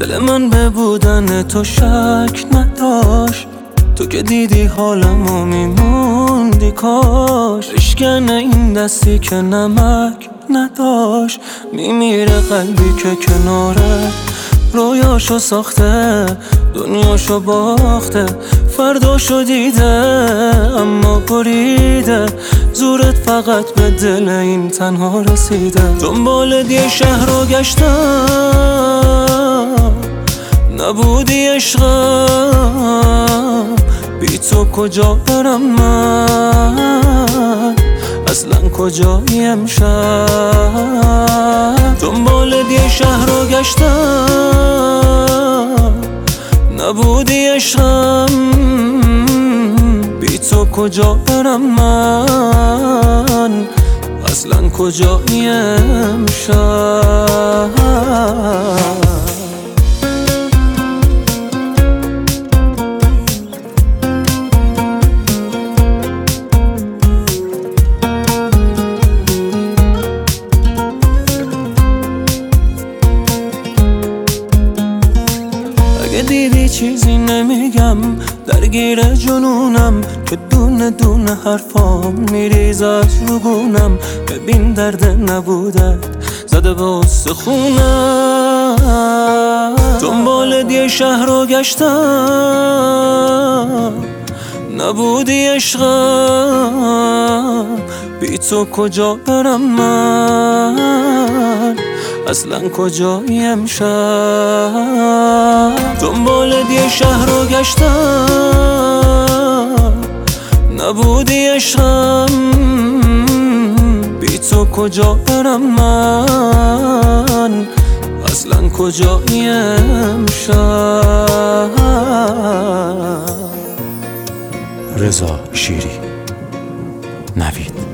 دل من به بودن تو شک نداشت، تو که دیدی حالمو میموندی کاش. اشکن این دستی که نمک نداشت، میمیره قلبی که کناره رویاشو ساخته، دنیاشو باخته، فرداشو دیده اما بریده. زورت فقط به دل این تنها رسیده. دنبال یه شهر رو گشتم، نبودی عشقم، بی تو کجا برم من، اصلا کجایی امشب. دنبال یه شهر رو گشتم، نبودی عشقم، بی تو کجا برم من، اصلا کجایی امشب. اگه دیدی چیزی نمیگم، درگیر جنونم که دونه دونه حرفام میریز از روگونم. ببین درد نبودت زده به استخونم. دنبال یه شهر رو گشتم، نبودی عشقم، بی تو کجا برم من، اصلا کجایی امشب. دنبال یه شهر رو گشتم، نبودی عشقم، بی تو کجا برم من، اصلا کجایی امشب. رضا شیری، نوید.